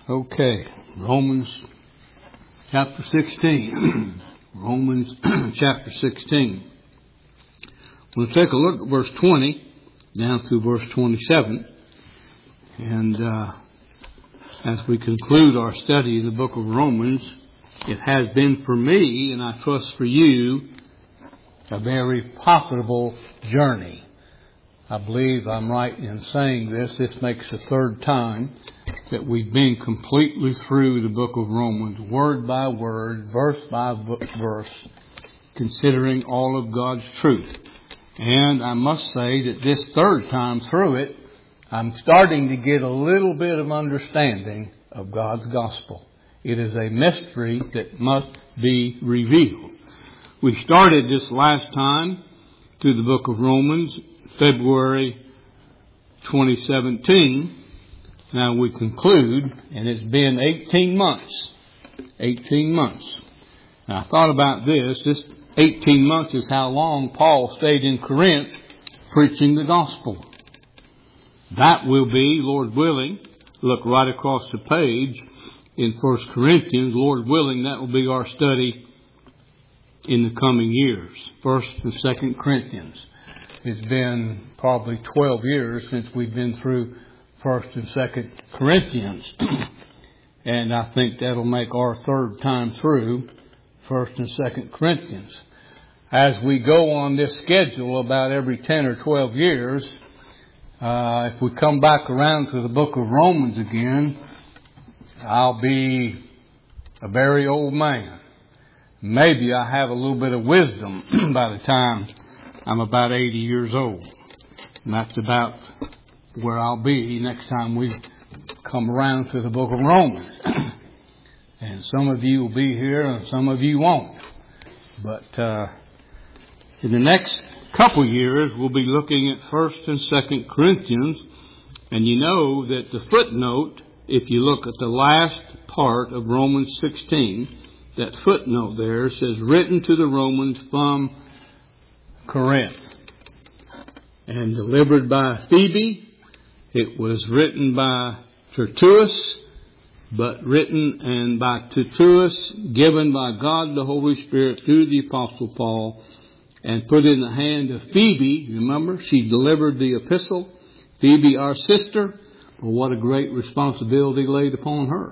Okay, Romans chapter 16. Romans chapter 16. We'll take a look at verse 20 down through verse 27. And as we conclude our study of the book of Romans, it has been for me, and I trust for you, a very profitable journey. I believe I'm right in saying this. This makes the third time that we've been completely through the book of Romans, word by word, verse by verse, considering all of God's truth. And I must say that this third time through it, I'm starting to get a little bit of understanding of God's gospel. It is a mystery that must be revealed. We started this last time through the book of Romans, February 2017. Now we conclude, and it's been 18 months. 18 months. Now I thought about this. This 18 months is how long Paul stayed in Corinth preaching the gospel. That will be, Lord willing, look right across the page in 1 Corinthians. Lord willing, that will be our study in the coming years. 1 and 2 Corinthians. It's been probably 12 years since we've been through 1 and 2 Corinthians. And I think that'll make our third time through 1 and 2 Corinthians. As we go on this schedule about every 10 or 12 years, if we come back around to the book of Romans again, I'll be a very old man. Maybe I have a little bit of wisdom by the time I'm about 80 years old. And that's about where I'll be next time we come around to the book of Romans. And some of you will be here and some of you won't. But in the next couple years, we'll be looking at 1 and 2 Corinthians. And you know that the footnote, if you look at the last part of Romans 16, that footnote there says, written to the Romans from Corinth and delivered by Phoebe. It was written by Tertullus, but written and by Tertullus, given by God the Holy Spirit through the Apostle Paul, and put in the hand of Phoebe. Remember, she delivered the epistle. Phoebe, our sister. Well, what a great responsibility laid upon her.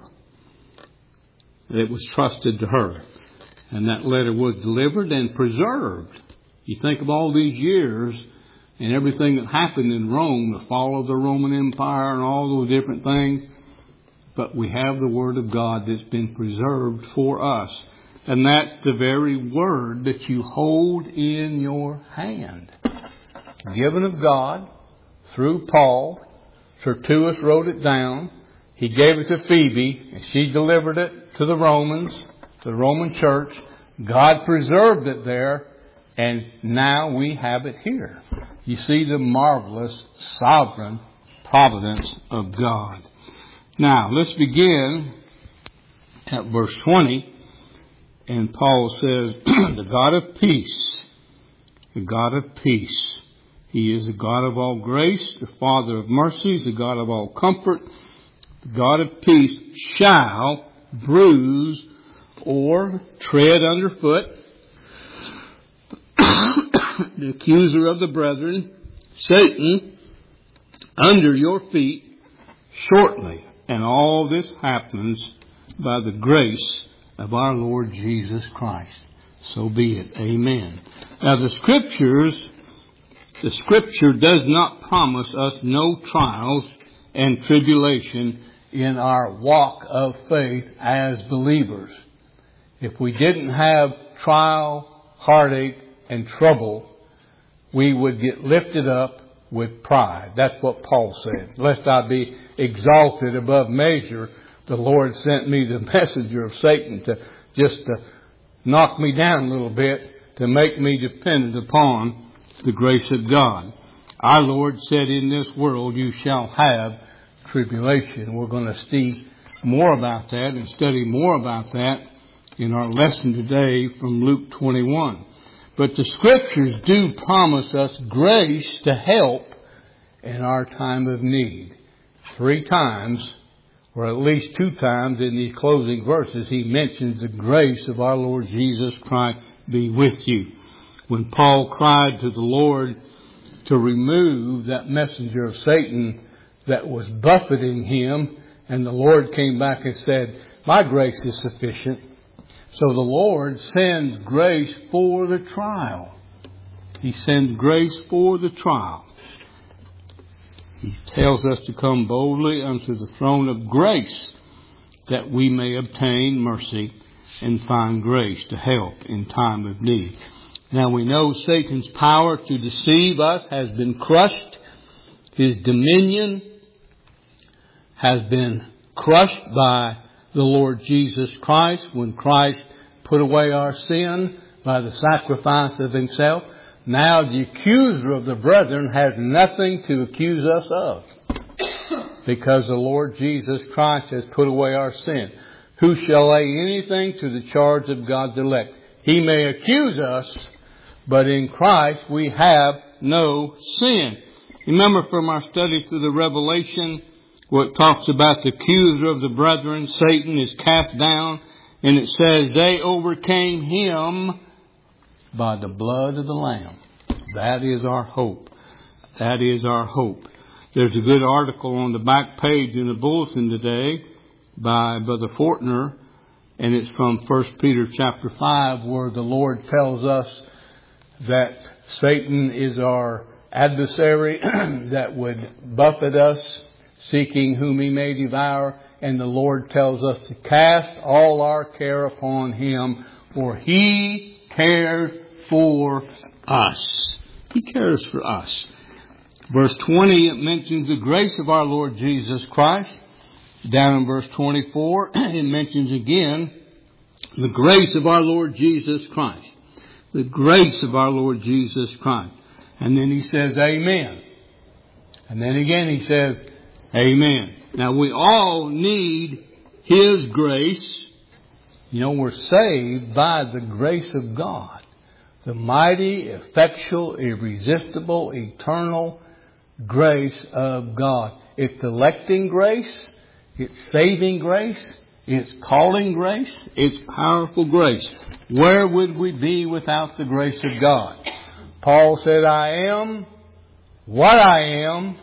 It was trusted to her. And that letter was delivered and preserved. You think of all these years and everything that happened in Rome, the fall of the Roman Empire and all those different things. But we have the Word of God that's been preserved for us. And that's the very Word that you hold in your hand. Given of God through Paul. Tertullus wrote it down. He gave it to Phoebe, and she delivered it to the Romans, to the Roman church. God preserved it there, and now we have it here. You see the marvelous, sovereign providence of God. Now, let's begin at verse 20. And Paul says, the God of peace, the God of peace. He is the God of all grace, the Father of mercies, the God of all comfort. The God of peace shall bruise or tread underfoot the accuser of the brethren, Satan, under your feet shortly. And all this happens by the grace of our Lord Jesus Christ. So be it. Amen. Now the Scripture does not promise us no trials and tribulation in our walk of faith as believers. If we didn't have trial, heartache, and trouble, we would get lifted up with pride. That's what Paul said. Lest I be exalted above measure, the Lord sent me the messenger of Satan to knock me down a little bit, to make me dependent upon the grace of God. Our Lord said, in this world you shall have tribulation. We're going to see more about that and study more about that in our lesson today from Luke 21. But the Scriptures do promise us grace to help in our time of need. 3 times or at least 2 times in the closing verses, he mentions the grace of our Lord Jesus Christ be with you. When Paul cried to the Lord to remove that messenger of Satan that was buffeting him, and the Lord came back and said, my grace is sufficient. So the Lord sends grace for the trial. He sends grace for the trial. He tells us to come boldly unto the throne of grace that we may obtain mercy and find grace to help in time of need. Now we know Satan's power to deceive us has been crushed. His dominion has been crushed by the Lord Jesus Christ when Christ put away our sin by the sacrifice of himself. Now the accuser of the brethren has nothing to accuse us of, because the Lord Jesus Christ has put away our sin. Who shall lay anything to the charge of God's elect? He may accuse us, but in Christ we have no sin. Remember from our study through the Revelation, where it talks about the accuser of the brethren, Satan, is cast down, and it says they overcame him by the blood of the Lamb. That is our hope. That is our hope. There's a good article on the back page in the bulletin today by Brother Fortner, and it's from 1 Peter chapter 5, where the Lord tells us that Satan is our adversary that would buffet us, seeking whom he may devour. And the Lord tells us to cast all our care upon him, for he cares for us. He cares for us. Verse 20, it mentions the grace of our Lord Jesus Christ. Down in verse 24, it mentions again the grace of our Lord Jesus Christ. The grace of our Lord Jesus Christ. And then he says, amen. And then again he says, amen. Now we all need his grace. You know, we're saved by the grace of God. The mighty, effectual, irresistible, eternal grace of God. It's electing grace. It's saving grace. It's calling grace. It's powerful grace. Where would we be without the grace of God? Paul said, I am what I am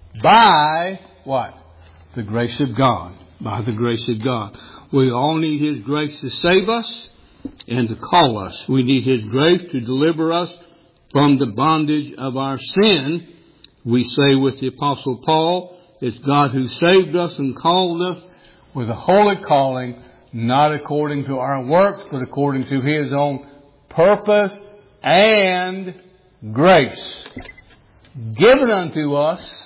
by what? The grace of God. By the grace of God. We all need his grace to save us and to call us. We need his grace to deliver us from the bondage of our sin. We say with the Apostle Paul, it's God who saved us and called us with a holy calling, not according to our works, but according to his own purpose and grace, given unto us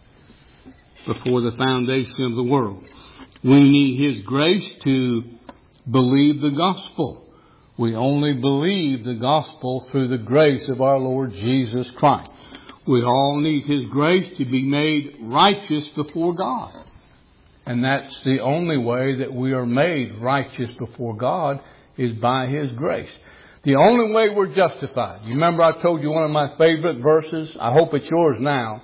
before the foundation of the world. We need his grace to believe the gospel. We only believe the gospel through the grace of our Lord Jesus Christ. We all need his grace to be made righteous before God. And that's the only way that we are made righteous before God, is by his grace. The only way we're justified. You remember I told you one of my favorite verses? I hope it's yours now.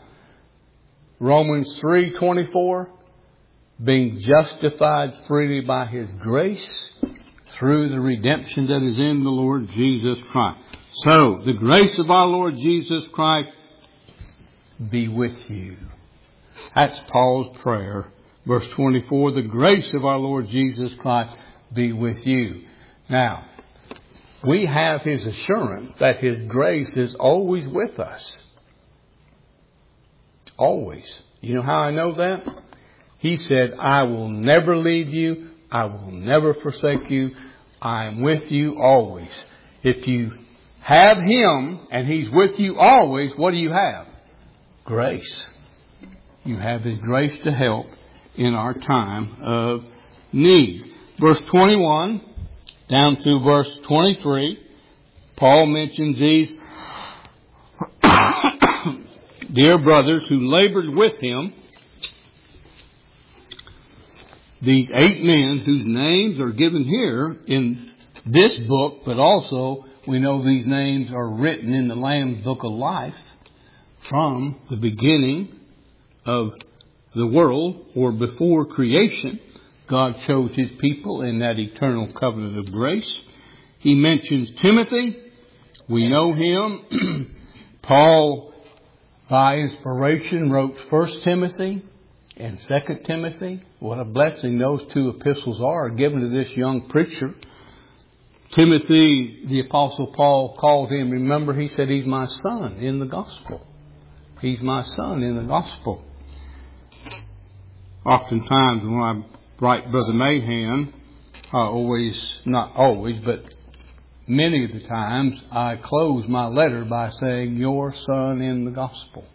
Romans 3:24. Being justified freely by his grace through the redemption that is in the Lord Jesus Christ. So, the grace of our Lord Jesus Christ be with you. That's Paul's prayer. Verse 24, the grace of our Lord Jesus Christ be with you. Now, we have his assurance that his grace is always with us. Always. You know how I know that? He said, I will never leave you. I will never forsake you. I am with you always. If you have him and he's with you always, what do you have? Grace. You have his grace to help in our time of need. Verse 21 down through verse 23, Paul mentions these dear brothers who labored with him. These 8 men whose names are given here in this book, but also we know these names are written in the Lamb's Book of Life from the beginning of the world, or before creation, God chose His people in that eternal covenant of grace. He mentions Timothy. We know him. Paul, by inspiration, wrote 1 Timothy and 2 Timothy. What a blessing those two epistles are given to this young preacher. Timothy, the Apostle Paul called him, remember, he said, he's my son in the gospel. He's my son in the gospel. Oftentimes when I write Brother Mahan, not always, but many of the times, I close my letter by saying, your son in the gospel.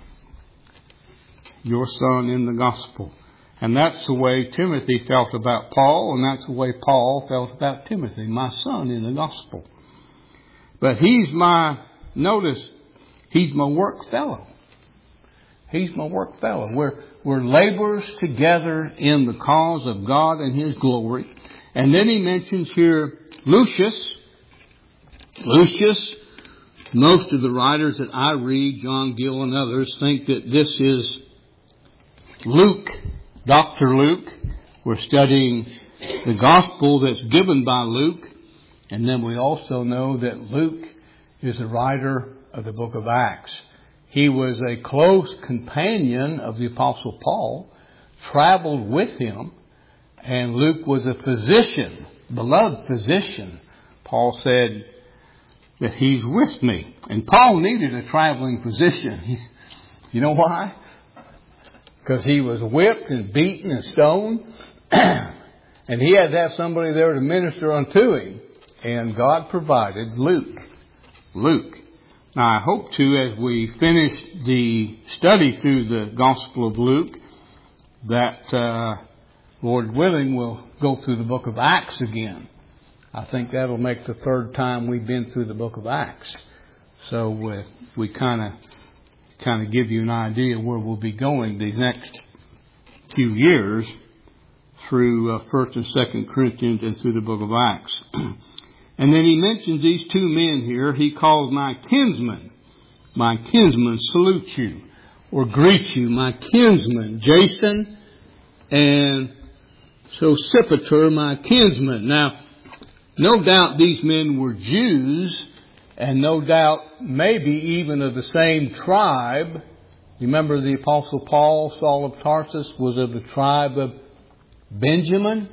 Your son in the gospel. And that's the way Timothy felt about Paul, and that's the way Paul felt about Timothy, my son in the gospel. But he's my work fellow. He's my work fellow. We're laborers together in the cause of God and His glory. And then he mentions here Lucius. Lucius, most of the writers that I read, John Gill and others, think that this is Luke, Dr. Luke. We're studying the gospel that's given by Luke. And then we also know that Luke is the writer of the book of Acts. He was a close companion of the Apostle Paul, traveled with him, and Luke was a physician, beloved physician. Paul said that he's with me. And Paul needed a traveling physician. You know why? Because he was whipped and beaten and stoned. And he had to have somebody there to minister unto him. And God provided Luke. Now I hope to, as we finish the study through the Gospel of Luke, that Lord willing, we'll go through the book of Acts again. I think that'll make the third time we've been through the book of Acts. So we kind of give you an idea where we'll be going these next few years through 1st and 2nd Corinthians and through the book of Acts. And then he mentions these two men here. He calls my kinsmen salute you or greet you, my kinsmen, Jason and Sosipater, my kinsmen. Now, no doubt these men were Jews, and no doubt maybe even of the same tribe. Remember the Apostle Paul, Saul of Tarsus, was of the tribe of Benjamin.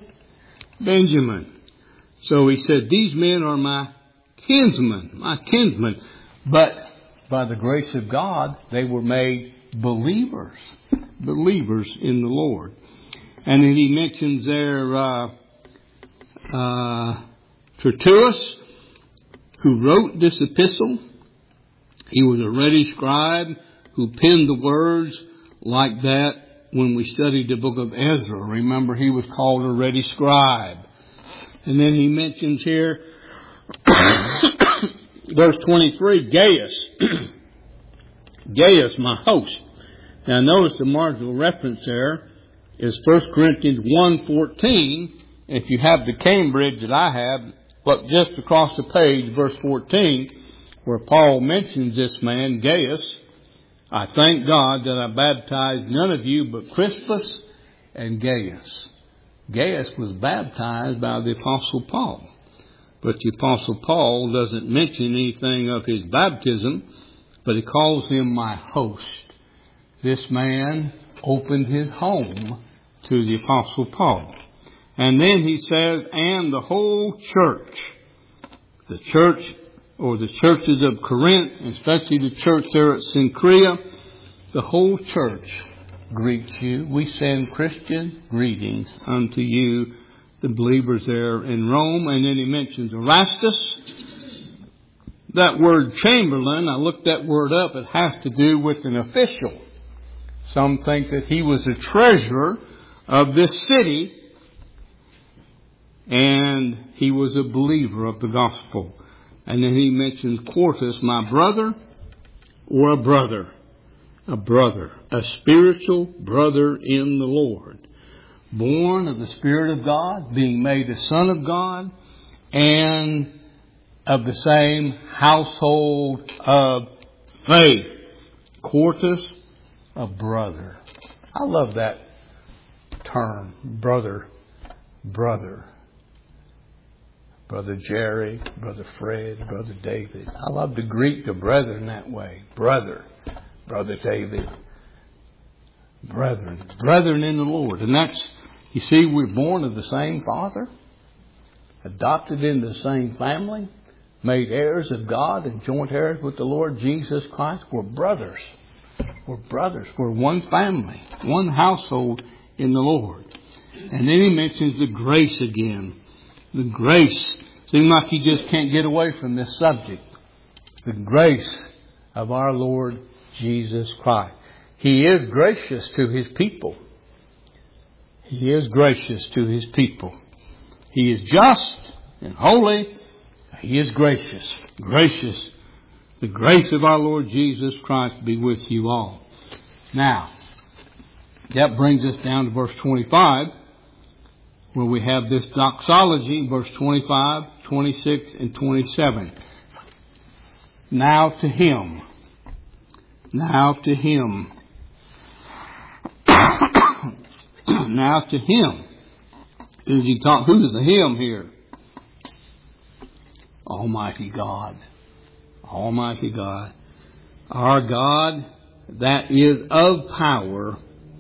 So he said, these men are my kinsmen. But by the grace of God, they were made believers in the Lord. And then he mentions there Tertullus, who wrote this epistle. He was a ready scribe who penned the words like that when we studied the book of Ezra. Remember, he was called a ready scribe. And then he mentions here, verse 23, Gaius. Gaius, my host. Now notice the marginal reference there is 1 Corinthians 1:14. If you have the Cambridge that I have, look just across the page, verse 14, where Paul mentions this man, Gaius. I thank God that I baptized none of you but Crispus and Gaius. Gaius was baptized by the Apostle Paul. But the Apostle Paul doesn't mention anything of his baptism, but he calls him my host. This man opened his home to the Apostle Paul. And then he says, and the whole church, the church or the churches of Corinth, especially the church there at Cenchrea, the whole church greets you. We send Christian greetings unto you, the believers there in Rome. And then he mentions Erastus. That word Chamberlain, I looked that word up, it has to do with an official. Some think that he was the treasurer of this city, and he was a believer of the gospel. And then he mentions Quartus, my brother, or a brother, a spiritual brother in the Lord, born of the Spirit of God, being made a son of God, and of the same household of faith. Quartus, a brother. I love that term, brother. Brother Jerry, Brother Fred, Brother David. I love to greet the brethren that way. Brother David. Brethren in the Lord. And that's, you see, we're born of the same Father, adopted into the same family, made heirs of God and joint heirs with the Lord Jesus Christ. We're brothers. We're one family, one household in the Lord. And then he mentions the grace again. The grace. Seems like he just can't get away from this subject. The grace of our Lord Jesus Christ. He is gracious to His people. He is gracious to His people. He is just and holy. He is gracious. Gracious. The grace of our Lord Jesus Christ be with you all. Now, that brings us down to verse 25, where we have this doxology, verse 25, 26, and 27. Now to Him. Now to Him. Now to Him. Who's the Him here? Almighty God. Almighty God. Our God that is of power.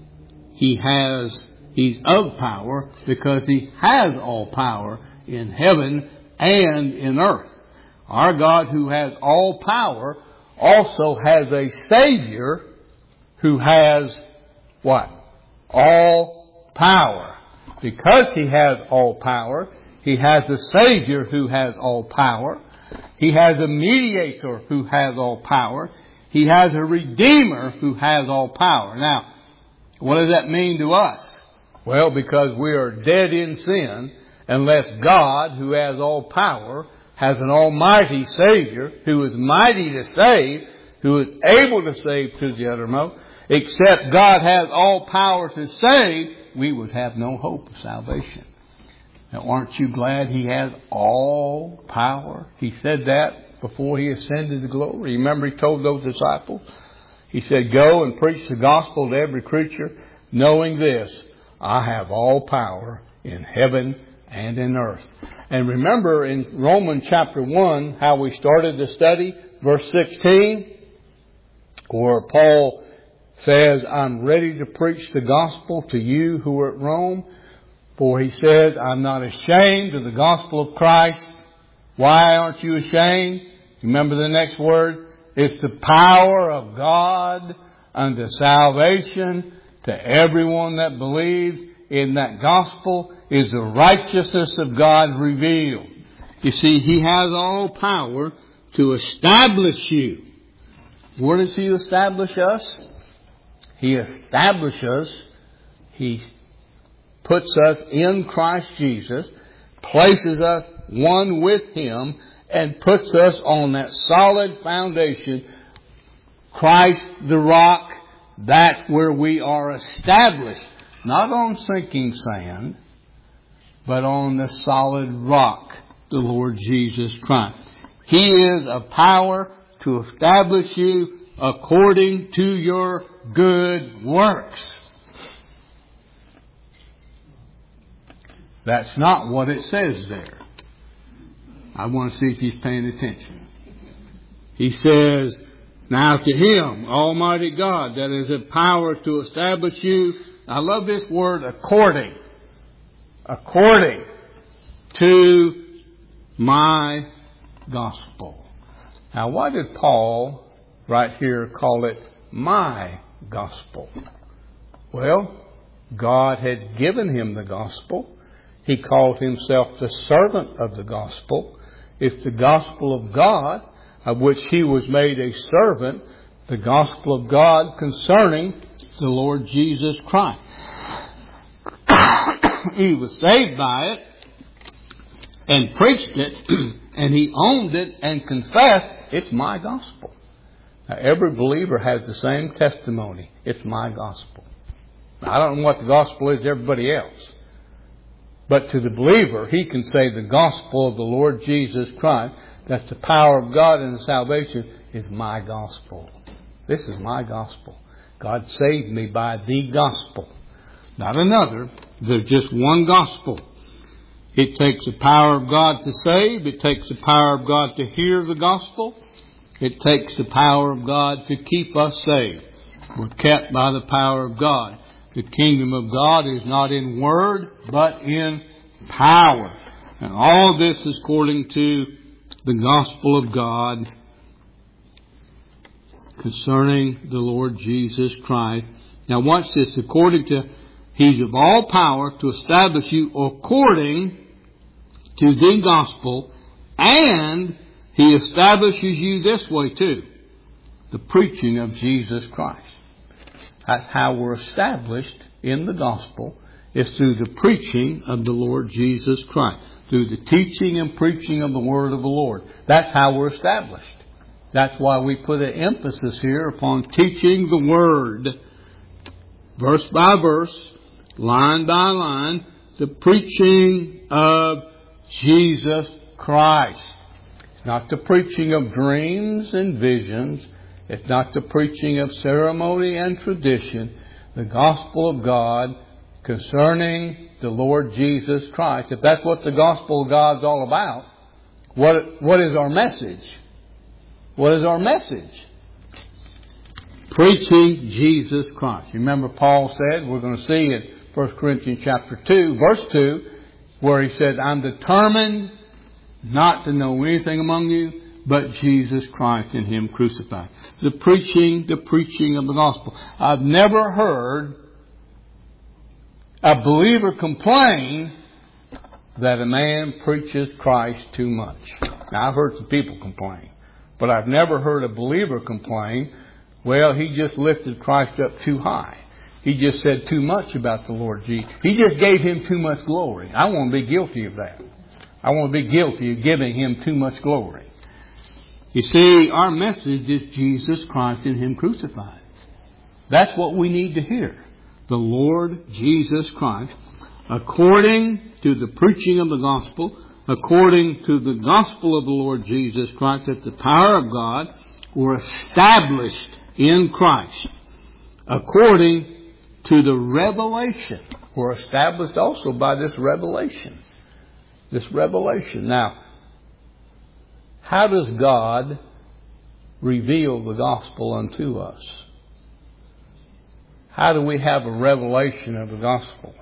He's of power because He has all power in heaven and in earth. Our God who has all power also has a Savior who has what? All power. Because He has all power, He has a Savior who has all power. He has a mediator who has all power. He has a Redeemer who has all power. Now, what does that mean to us? Well, because we are dead in sin, unless God, who has all power, has an almighty Savior who is mighty to save, who is able to save to the uttermost, except God has all power to save, we would have no hope of salvation. Now, aren't you glad He has all power? He said that before He ascended to glory. Remember He told those disciples? He said, go and preach the gospel to every creature, knowing this, I have all power in heaven and in earth. And remember in Romans chapter 1, how we started the study, verse 16, where Paul says, I'm ready to preach the gospel to you who are at Rome. For he says, I'm not ashamed of the gospel of Christ. Why aren't you ashamed? Remember the next word? It's the power of God unto salvation to everyone that believes. In that gospel is the righteousness of God revealed. You see, He has all power to establish you. Where does He establish us? He establishes, He puts us in Christ Jesus, places us one with Him, and puts us on that solid foundation, Christ the rock. That's where we are established. Not on sinking sand, but on the solid rock, the Lord Jesus Christ. He is a power to establish you according to your good works. That's not what it says there. I want to see if he's paying attention. He says, now to Him, Almighty God, that is a power to establish you. I love this word, according. According to my gospel. Now, why did Paul right here call it my gospel? Well, God had given him the gospel. He called himself the servant of the gospel. It's the gospel of God, of which he was made a servant, the gospel of God concerning the Lord Jesus Christ. He was saved by it and preached it, and he owned it and confessed, it's my gospel. Now, every believer has the same testimony. It's my gospel. Now, I don't know what the gospel is to everybody else. But to the believer, he can say the gospel of the Lord Jesus Christ, that's the power of God and the salvation, is my gospel. This is my gospel. God saved me by the gospel. Not another. There's just one gospel. It takes the power of God to save. It takes the power of God to hear the gospel. It takes the power of God to keep us saved. We're kept by the power of God. The kingdom of God is not in word, but in power. And all this is according to the gospel of God concerning the Lord Jesus Christ. Now watch this. According to, He's of all power to establish you according to the gospel, and He establishes you this way too. The preaching of Jesus Christ. That's how we're established in the gospel, is through the preaching of the Lord Jesus Christ. Through the teaching and preaching of the word of the Lord. That's how we're established. That's why we put an emphasis here upon teaching the word. Verse by verse, line by line, the preaching of Jesus Christ. It's not the preaching of dreams and visions. It's not the preaching of ceremony and tradition. The gospel of God concerning the Lord Jesus Christ. If that's what the gospel of God's all about, what is our message? What is our message? Preaching Jesus Christ. You remember Paul said, we're going to see in 1 Corinthians chapter 2, verse 2, where he said, I'm determined not to know anything among you but Jesus Christ and Him crucified. The preaching of the gospel. I've never heard a believer complain that a man preaches Christ too much. Now, I've heard some people complain, but I've never heard a believer complain, well, he just lifted Christ up too high. He just said too much about the Lord Jesus. He just gave Him too much glory. I want to be guilty of that. I want to be guilty of giving Him too much glory. You see, our message is Jesus Christ and Him crucified. That's what we need to hear. The Lord Jesus Christ, according to the preaching of the gospel, according to the gospel of the Lord Jesus Christ, that the power of God were established in Christ, according to the revelation, were established also by this revelation. This revelation. Now, how does God reveal the gospel unto us? How do we have a revelation of the gospel?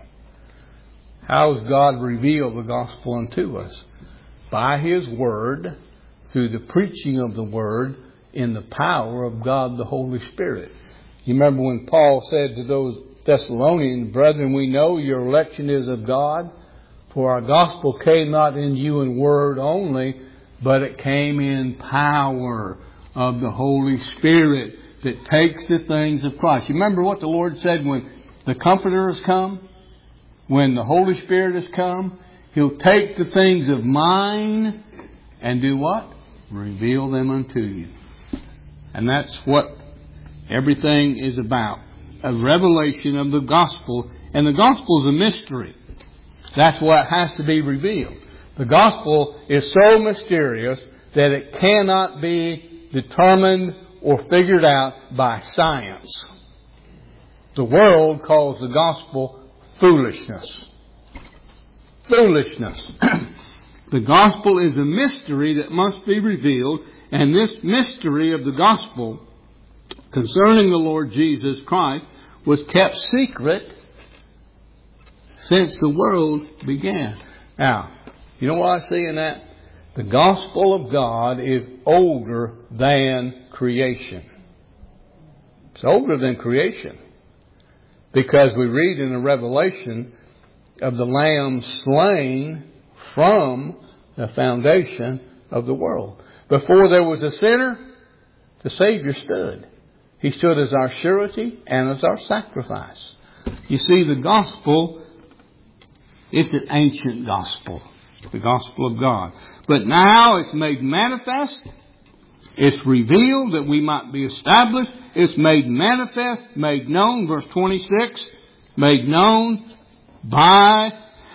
How does God reveal the gospel unto us? By His Word, through the preaching of the Word, in the power of God the Holy Spirit. You remember when Paul said to those Thessalonians, brethren, we know your election is of God, for our gospel came not in you in word only, but it came in power of the Holy Spirit that takes the things of Christ. You remember what the Lord said when the Comforter has come? When the Holy Spirit has come, He'll take the things of mine and do what? Reveal them unto you. And that's what everything is about. A revelation of the gospel. And the gospel is a mystery. That's what has to be revealed. The gospel is so mysterious that it cannot be determined or figured out by science. The world calls the gospel foolishness. Foolishness. The gospel is a mystery that must be revealed, and this mystery of the gospel concerning the Lord Jesus Christ was kept secret since the world began. Now, you know what I see in that? The gospel of God is older than creation. It's older than creation. Because we read in the Revelation of the Lamb slain from the foundation of the world. Before there was a sinner, the Savior stood. He stood as our surety and as our sacrifice. You see, the gospel is an ancient gospel. The gospel of God. But now it's made manifest. It's revealed that we might be established. It's made manifest, made known, verse 26, made known by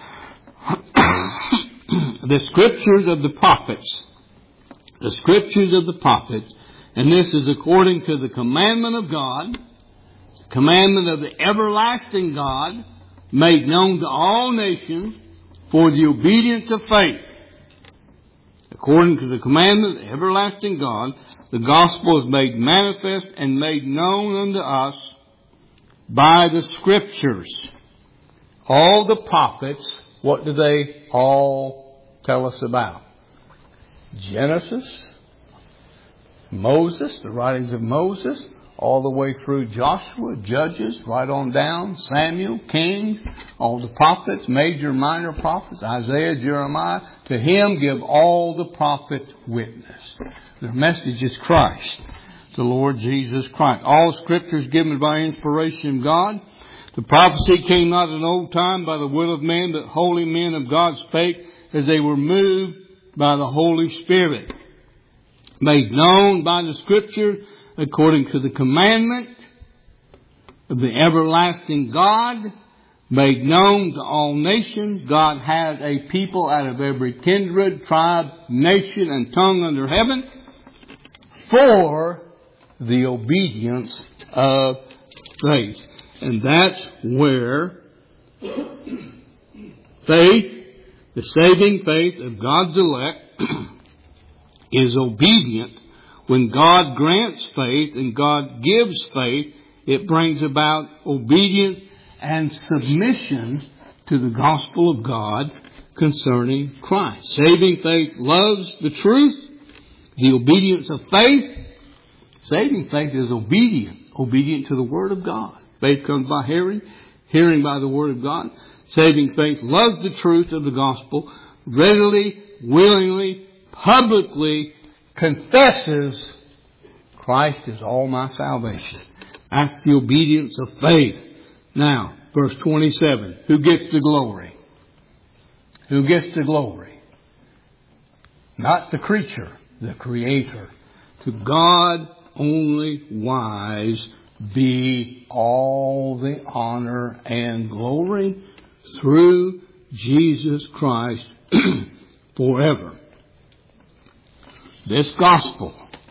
the scriptures of the prophets. The scriptures of the prophets. And this is according to the commandment of God commandment of the everlasting God, made known to all nations for the obedience of faith. According to the commandment of the everlasting God, the gospel is made manifest and made known unto us by the Scriptures. All the prophets, what do they all tell us about? Genesis, Moses, the writings of Moses, all the way through Joshua, Judges, right on down, Samuel, Kings, all the prophets, major, minor prophets, Isaiah, Jeremiah. To him give all the prophets witness. The message is Christ, the Lord Jesus Christ. All Scripture is given by inspiration of God. The prophecy came not in old time by the will of man, but holy men of God spake as they were moved by the Holy Spirit. Made known by the Scripture according to the commandment of the everlasting God, made known to all nations. God has a people out of every kindred, tribe, nation, and tongue under heaven for the obedience of faith. And that's where faith, the saving faith of God's elect, is obedient. When God grants faith and God gives faith, it brings about obedience and submission to the gospel of God concerning Christ. Saving faith loves the truth, the obedience of faith. Saving faith is obedient to the Word of God. Faith comes by hearing, hearing by the Word of God. Saving faith loves the truth of the gospel, readily, willingly, publicly confesses Christ is all my salvation. That's the obedience of faith. Now, verse 27. Who gets the glory? Who gets the glory? Not the creature, the Creator. To God only wise be all the honor and glory through Jesus Christ forever. This gospel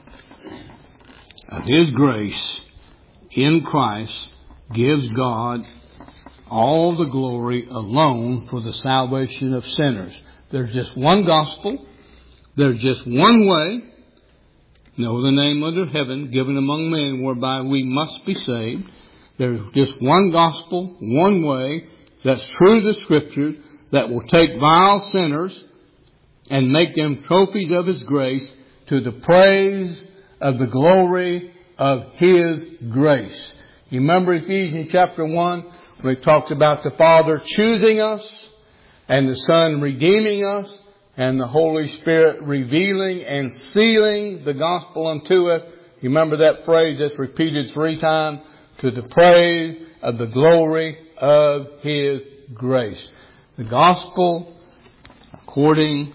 of His grace in Christ gives God all the glory alone for the salvation of sinners. There's just one gospel. There's just one way. No other name under heaven given among men whereby we must be saved. There's just one gospel, one way that's true to the Scriptures that will take vile sinners and make them trophies of His grace to the praise of the glory of His grace. You remember Ephesians chapter 1 where it talks about the Father choosing us and the Son redeeming us and the Holy Spirit revealing and sealing the gospel unto us. You remember that phrase that's repeated 3 times? To the praise of the glory of His grace. The gospel according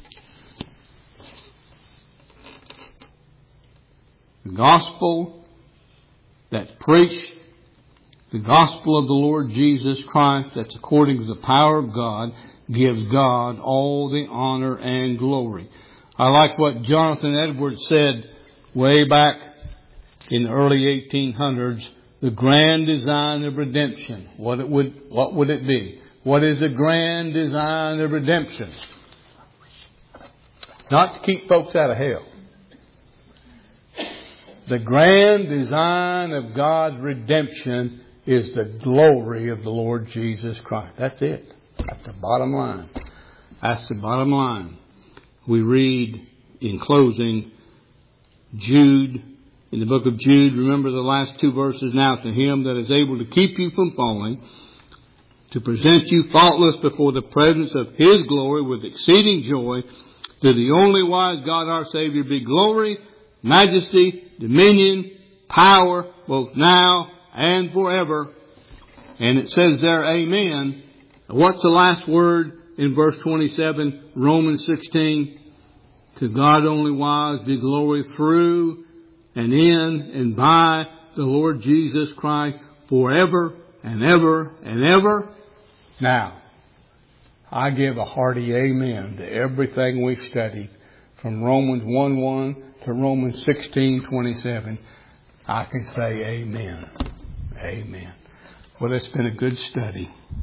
the gospel that's preached, the gospel of the Lord Jesus Christ that's according to the power of God, gives God all the honor and glory. I like what Jonathan Edwards said way back in the early 1800s. The grand design of redemption. What would it be? What is the grand design of redemption? Not to keep folks out of hell. The grand design of God's redemption is the glory of the Lord Jesus Christ. That's it. That's the bottom line. That's the bottom line. We read in closing Jude, in the book of Jude, remember the last 2 verses. Now to Him that is able to keep you from falling, to present you faultless before the presence of His glory with exceeding joy, to the only wise God our Savior be glory, majesty, dominion, power, both now and forever. And it says there, amen. What's the last word in verse 27, Romans 16? To God only wise be glory through and in and by the Lord Jesus Christ forever and ever and ever. Now, I give a hearty amen to everything we've studied from Romans 1:1 to Romans 16:27. I can say amen. Amen. Well, it's been a good study.